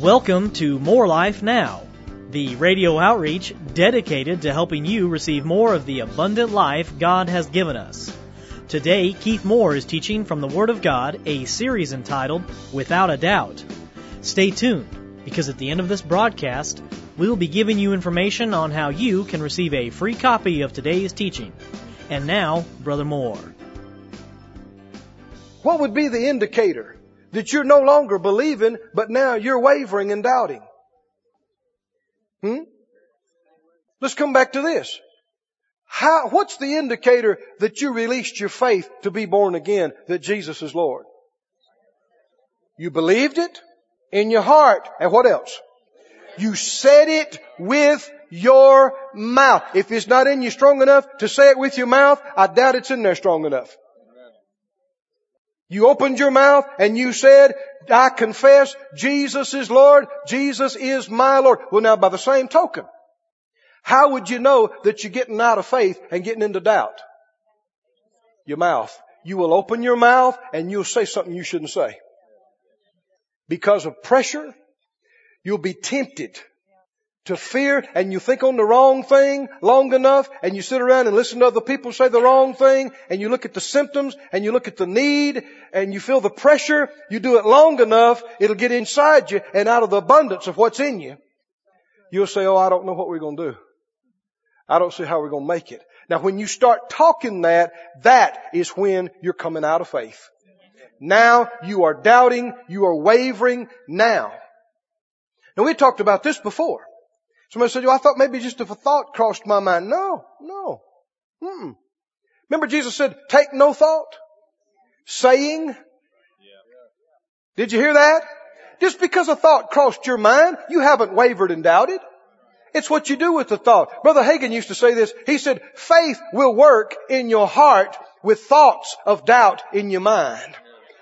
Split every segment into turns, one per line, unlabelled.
Welcome to More Life Now, the radio outreach dedicated to helping you receive more of the abundant life God has given us. Today, Keith Moore is teaching from the Word of God, a series entitled Without a Doubt. Stay tuned, because at the end of this broadcast, we'll be giving you information on how you can receive a free copy of today's teaching. And now, Brother Moore.
What would be the indicator that you're no longer believing, but now you're wavering and doubting? Let's come back to this. What's the indicator that you released your faith to be born again, that Jesus is Lord? You believed it in your heart. And what else? You said it with your mouth. If it's not in you strong enough to say it with your mouth, I doubt it's in there strong enough. You opened your mouth and you said, I confess Jesus is Lord. Jesus is my Lord. Well, now by the same token, how would you know that you're getting out of faith and getting into doubt? Your mouth. You will open your mouth and you'll say something you shouldn't say. Because of pressure, you'll be tempted to fear, and you think on the wrong thing long enough, and you sit around and listen to other people say the wrong thing, and you look at the symptoms, and you look at the need, and you feel the pressure. You do it long enough, it'll get inside you, and out of the abundance of what's in you, you'll say, oh, I don't know what we're going to do. I don't see how we're going to make it. Now, when you start talking that is when you're coming out of faith. Now you are doubting, you are wavering now. Now, we talked about this before. Somebody said, I thought maybe just if a thought crossed my mind. No. Remember Jesus said, take no thought? Saying? Did you hear that? Just because a thought crossed your mind, you haven't wavered and doubted. It's what you do with the thought. Brother Hagin used to say this. He said, faith will work in your heart with thoughts of doubt in your mind.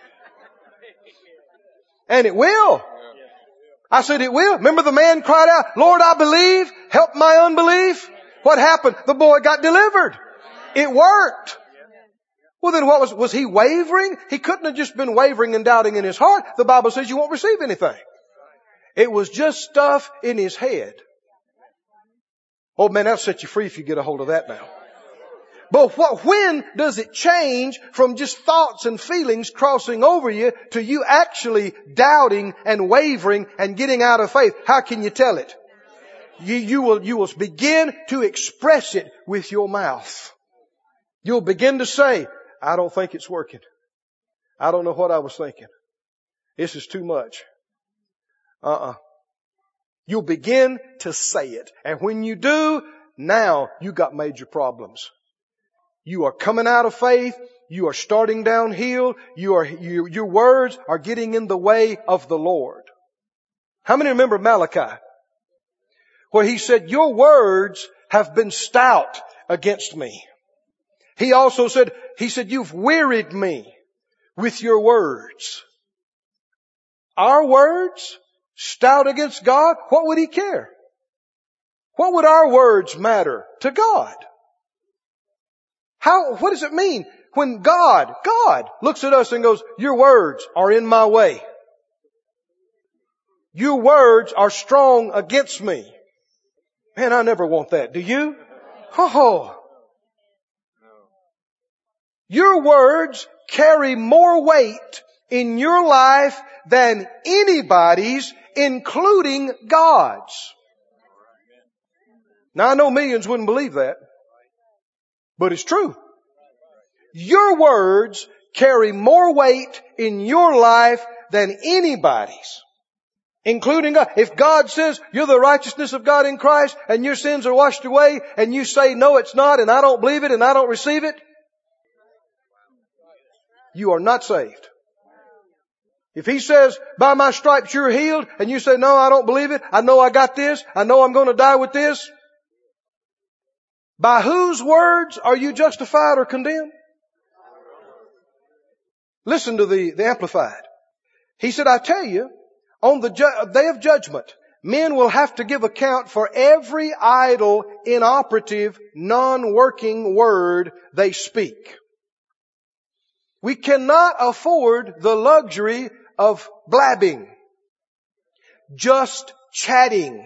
And it will. I said it will. Remember the man cried out, Lord, I believe. Help my unbelief. What happened? The boy got delivered. It worked. Well, then what was he wavering? He couldn't have just been wavering and doubting in his heart. The Bible says you won't receive anything. It was just stuff in his head. Oh man, that'll set you free if you get a hold of that now. But when does it change from just thoughts and feelings crossing over you to you actually doubting and wavering and getting out of faith? How can you tell it? You will begin to express it with your mouth. You'll begin to say, I don't think it's working. I don't know what I was thinking. This is too much. You'll begin to say it. And when you do, now you got major problems. You are coming out of faith. You are starting downhill. Your words are getting in the way of the Lord. How many remember Malachi? Where he said, your words have been stout against me. He also said, you've wearied me with your words. Our words stout against God? What would He care? What would our words matter to God? What does it mean when God looks at us and goes, your words are in my way. Your words are strong against me. Man, I never want that. Do you? Oh. Your words carry more weight in your life than anybody's, including God's. Now I know millions wouldn't believe that. But it's true. Your words carry more weight in your life than anybody's, including God. If God says you're the righteousness of God in Christ and your sins are washed away and you say no it's not and I don't believe it and I don't receive it, you are not saved. If He says by my stripes you're healed and you say no I don't believe it, I know I got this, I know I'm going to die with this, by whose words are you justified or condemned? Listen to the Amplified. He said, I tell you, on the day of judgment, men will have to give account for every idle, inoperative, non-working word they speak. We cannot afford the luxury of blabbing. just chatting.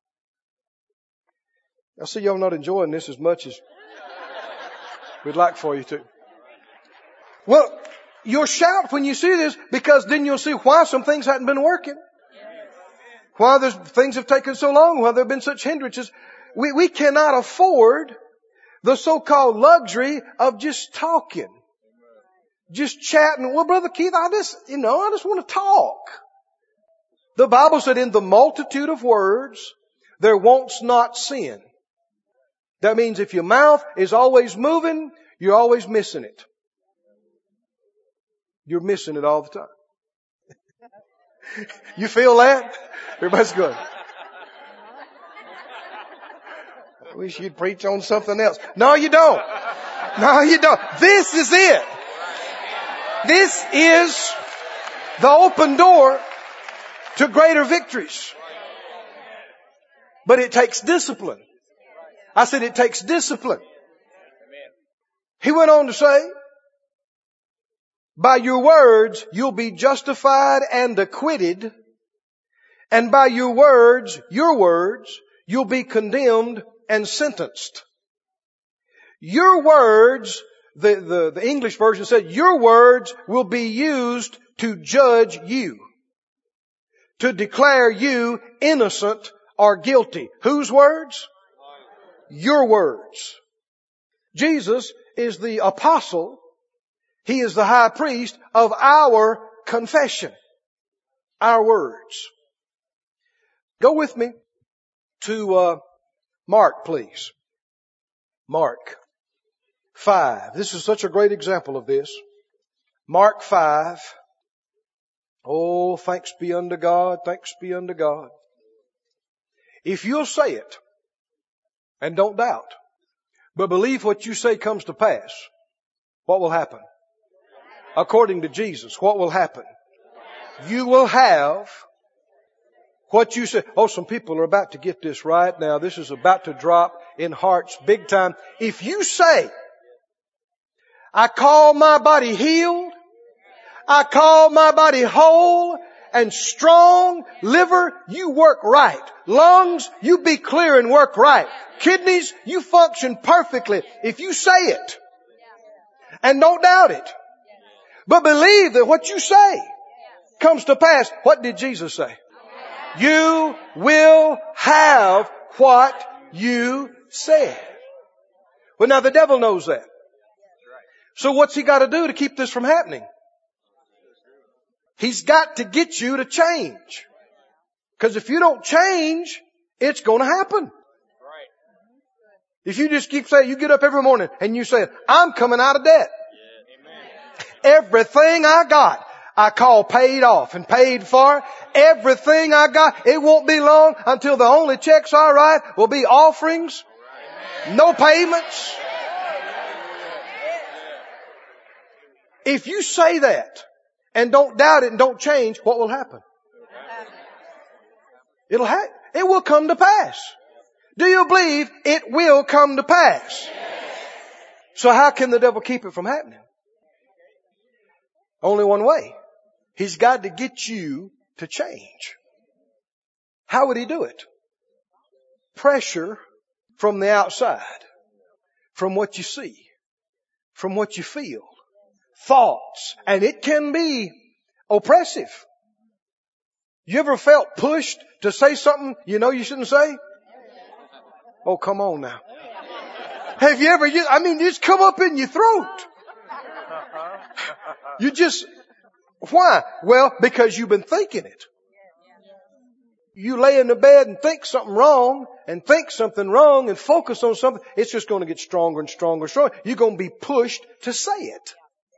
I see y'all not enjoying this as much as we'd like for you to. Well, you'll shout when you see this, because then you'll see why some things hadn't been working. Why things have taken so long, why there have been such hindrances. We cannot afford the so-called luxury of just talking. Just chatting. Well, Brother Keith, I just want to talk. The Bible said, in the multitude of words, there wants not sin. That means if your mouth is always moving, you're always missing it. You're missing it all the time. You feel that? Everybody's good. I wish you'd preach on something else. No, you don't. No, you don't. This is it. This is the open door to greater victories. But it takes discipline. I said it takes discipline. He went on to say, by your words you'll be justified and acquitted, and by your words, you'll be condemned and sentenced. Your words, the English version said, your words will be used to judge you, to declare you innocent or guilty. Whose words? Your words. Jesus is the apostle. He is the high priest of our confession. Our words. Go with me to Mark, please. Mark 5. This is such a great example of this. Mark 5. Oh, thanks be unto God. Thanks be unto God. If you'll say it, and don't doubt, but believe what you say comes to pass, what will happen? According to Jesus, what will happen? You will have what you say. Oh, some people are about to get this right now. This is about to drop in hearts big time. If you say, I call my body healed, I call my body whole and strong. Liver, you work right. Lungs, you be clear and work right. Kidneys, you function perfectly. If you say it and don't doubt it, but believe that what you say comes to pass. What did Jesus say? You will have what you said. Well, now the devil knows that. So what's he got to do to keep this from happening? He's got to get you to change. Because if you don't change, it's going to happen. If you just keep saying, you get up every morning and you say, I'm coming out of debt. Everything I got, I call paid off and paid for. Everything I got, it won't be long until the only checks I write will be offerings. No payments. If you say that and don't doubt it and don't change, what will happen? It will come to pass. Do you believe it will come to pass? So how can the devil keep it from happening? Only one way. He's got to get you to change. How would he do it? Pressure from the outside, from what you see, from what you feel, thoughts, and it can be oppressive. You ever felt pushed to say something you know you shouldn't say? Oh, come on now. Have you ever, you just come up in your throat. Why? Well, because you've been thinking it. You lay in the bed and think something wrong and think something wrong and focus on something. It's just going to get stronger and stronger and stronger. You're going to be pushed to say it.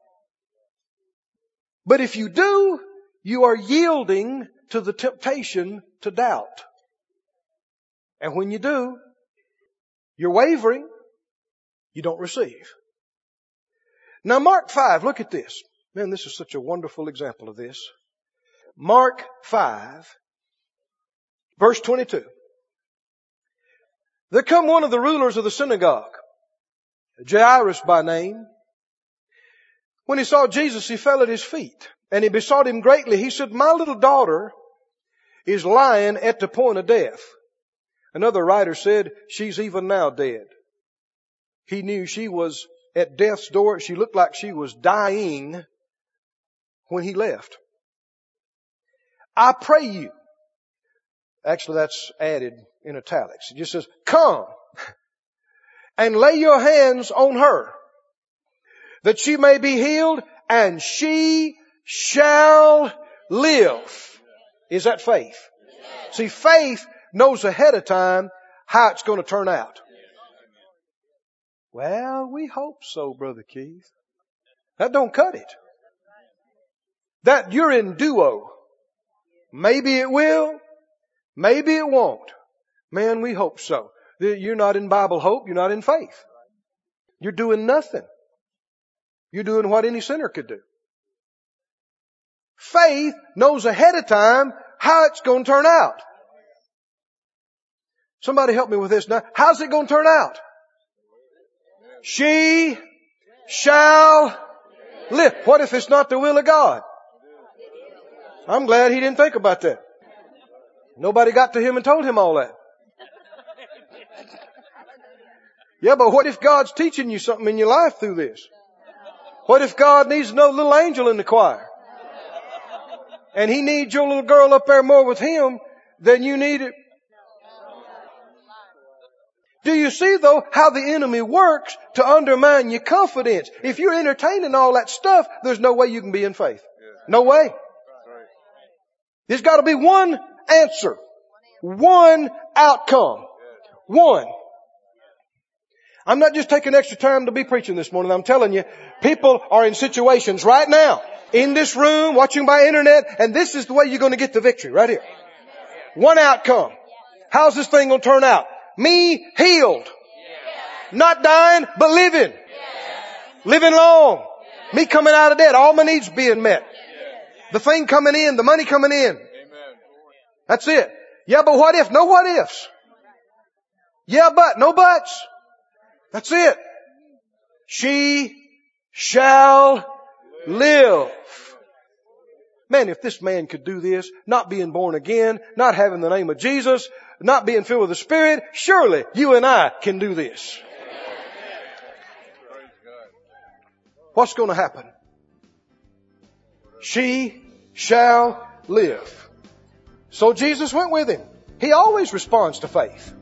But if you do, you are yielding to the temptation to doubt. And when you do, you're wavering. You don't receive. Now Mark 5, look at this. Man, this is such a wonderful example of this. Mark 5, verse 22. There come one of the rulers of the synagogue, Jairus by name. When he saw Jesus, he fell at his feet, and he besought him greatly. He said, my little daughter is lying at the point of death. Another writer said, she's even now dead. He knew she was at death's door. She looked like she was dying when he left. I pray you. Actually, that's added in italics. It just says, come and lay your hands on her, that she may be healed, and she shall live. Is that faith? See, faith knows ahead of time how it's going to turn out. Well, we hope so, Brother Keith. That don't cut it. That you're in duo. Maybe it will. Maybe it won't. Man, we hope so. You're not in Bible hope. You're not in faith. You're doing nothing. You're doing what any sinner could do. Faith knows ahead of time how it's going to turn out. Somebody help me with this now. How's it going to turn out? She shall live. What if it's not the will of God? I'm glad he didn't think about that. Nobody got to him and told him all that. Yeah, but what if God's teaching you something in your life through this? What if God needs another little angel in the choir? And He needs your little girl up there more with Him than you need it? Do you see, though, how the enemy works to undermine your confidence? If you're entertaining all that stuff, there's no way you can be in faith. No way. There's got to be one answer. One outcome. One. I'm not just taking extra time to be preaching this morning. I'm telling you, people are in situations right now, in this room, watching by internet, and this is the way you're going to get the victory, right here. One outcome. How's this thing going to turn out? Me healed. Not dying, but living. Living long. Me coming out of debt. All my needs being met. The thing coming in, the money coming in. That's it. Yeah, but what if? No what ifs. Yeah, but. No buts. That's it. She shall live. Man, if this man could do this, not being born again, not having the name of Jesus, not being filled with the Spirit, surely you and I can do this. What's going to happen? She shall live. So Jesus went with him. He always responds to faith.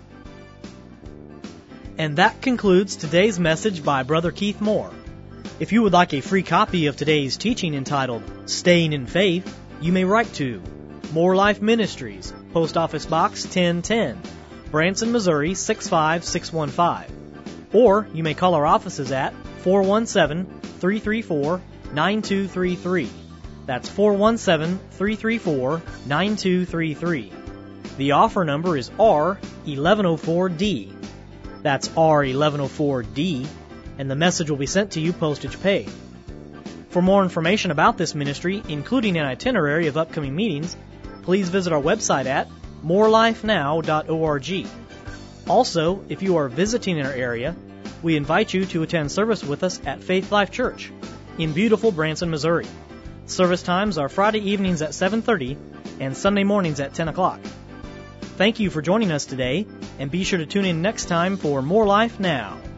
And that concludes today's message by Brother Keith Moore. If you would like a free copy of today's teaching entitled Staying in Faith, you may write to More Life Ministries, Post Office Box 1010, Branson, Missouri 65615. Or you may call our offices at 417-334-9233. That's 417-334-9233. The offer number is R1104D. That's R1104D, and the message will be sent to you postage paid. For more information about this ministry, including an itinerary of upcoming meetings, please visit our website at morelifenow.org. Also, if you are visiting in our area, we invite you to attend service with us at Faith Life Church in beautiful Branson, Missouri. Service times are Friday evenings at 7:30 and Sunday mornings at 10 o'clock. Thank you for joining us today, and be sure to tune in next time for More Life Now.